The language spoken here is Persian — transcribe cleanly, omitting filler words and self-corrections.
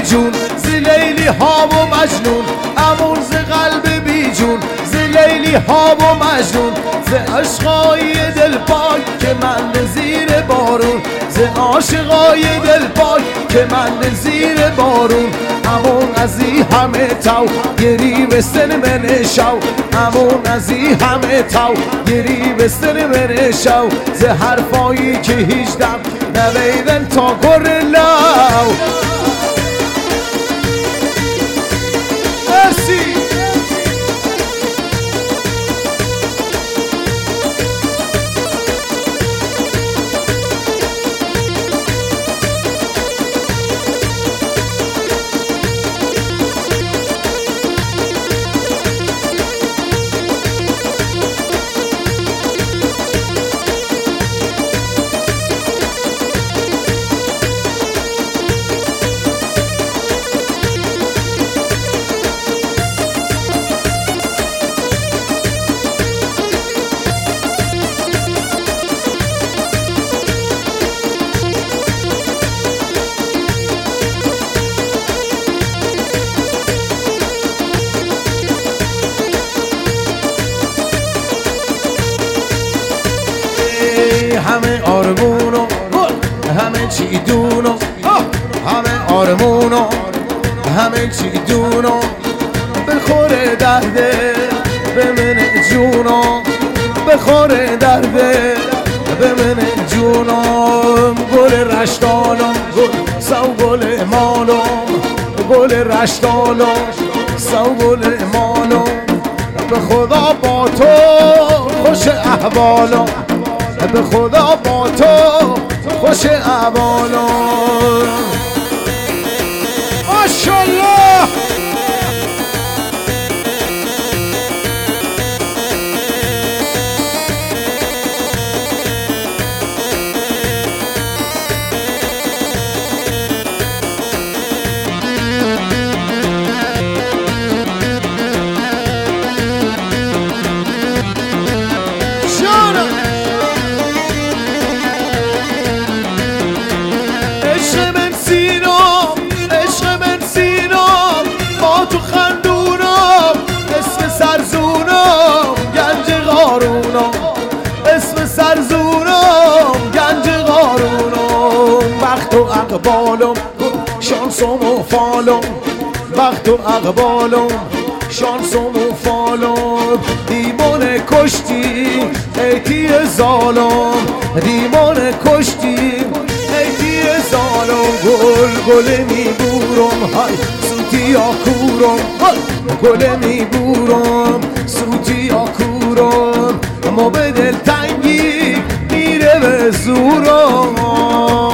جون ز لیلی ها و مجنون امون ز قلب بی جون ز لیلی ها و مجنون ز عشقای دل پاک که من زیر بارون ز عاشقای دل پاک که من زیر بارون امون ازی همه تو گری به سن من شو امون ازی همه تو گری به سن من شو ز حرفایی که هیچ دم نویدن تا گر لو مرسی همه آرمونو همه چی دونو همه آرمونو همه چی دونو بخوره درده به من جونو بخوره درده به من جونم گل رشتانم سو گل مانم گل رشتانم سو گل مانم به خدا با تو خوش احوالم به خدا با تو خوش احوالم ماشاءالله اسم سرزونم گنج قارونم وقت و اقبالم شانسم و فالم وقت و اقبالم شانسم و فالم دیوانه کشتی ایتی ظالم دیوانه کشتی ایتی ظالم گل میبورم های سوتی آکورم گل میبورم سوتی آکورم اما به دل تنگی میره به زورم